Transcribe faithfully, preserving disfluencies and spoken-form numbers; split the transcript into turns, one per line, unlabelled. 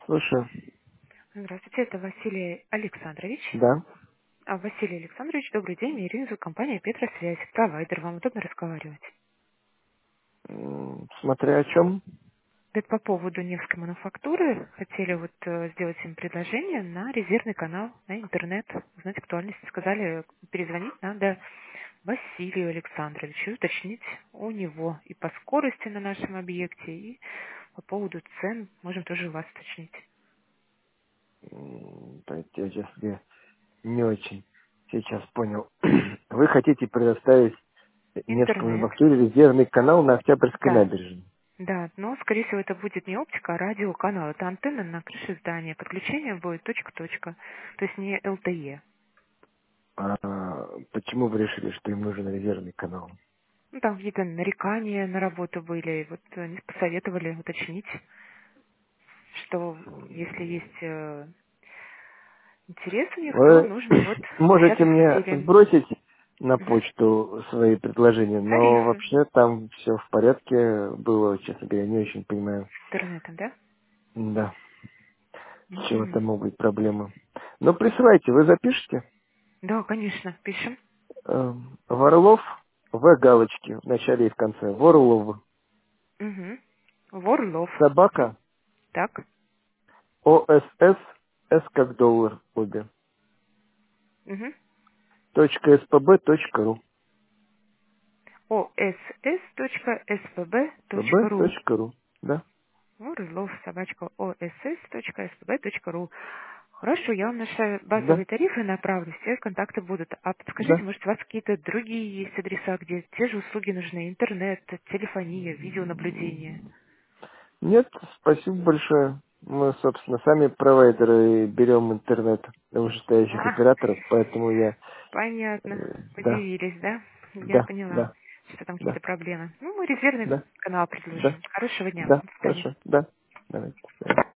Слушаю.
Здравствуйте, это Василий Александрович.
Да.
А, Василий Александрович, добрый день. Меня Ирина зовут, компания Петросвязь. Провайдер. Вам удобно разговаривать?
М, Смотря о чем.
Это по поводу Невской мануфактуры. Хотели вот э, сделать им предложение на резервный канал, на интернет. Узнать актуальность. Сказали, перезвонить надо Василию Александровичу, уточнить у него и по скорости на нашем объекте, и по поводу цен можем тоже у вас уточнить.
М, то есть я сейчас я не очень сейчас понял. Вы хотите предоставить Невскому
Интернет.
мануфактуре резервный канал на Октябрьской
Да.
набережной.
Да, но, скорее всего, это будет не оптика, а радиоканал. Это антенна на крыше здания. Подключение будет точка-точка, то есть не эл тэ е.
А почему вы решили, что им нужен резервный канал?
Ну, там какие-то нарекания на работу были, и вот они посоветовали уточнить, что если есть э, интерес у них, то
Вы
нужно вот
можете
общаться с
мне
Василием.
сбросить на
Мгм.
почту свои предложения, но
Тарифы
вообще там все в порядке было, честно говоря, не очень понимаю.
с интернетом, да?
Да, с чего
Мгм.
там могут быть проблемы. Но присылайте, вы запишите?
Да, конечно, пишем.
Эм, Ворлов, В галочки в начале и в конце. Ворлов,
Угу. Ворлов. Мгм.
собака,
Так.
О С С, С как доллар, обе.
Угу.
Точка СПБ, точка ру.
о с с точка с п б точка
СПБ,
ру.
точка ру. Да,
Орлов, собачка, о с с точка с п б точка ру. Хорошо, я вам наши
да,
базовые тарифы направлю, все контакты будут. А подскажите,
да.
может, у вас какие-то другие есть адреса, где те же услуги нужны? Интернет, телефония, видеонаблюдение.
Нет, спасибо большое. Мы, собственно, сами провайдеры берем интернет у вышестоящих
А,
операторов, поэтому я,
понятно.
э, да,
Удивились, да? Я
да,
поняла,
да,
что там
да,
какие-то проблемы. Ну, мы резервный
да,
канал
да,
предложим. Хорошего дня.
да,
До свидания.
хорошо, да. Давайте, до свидания.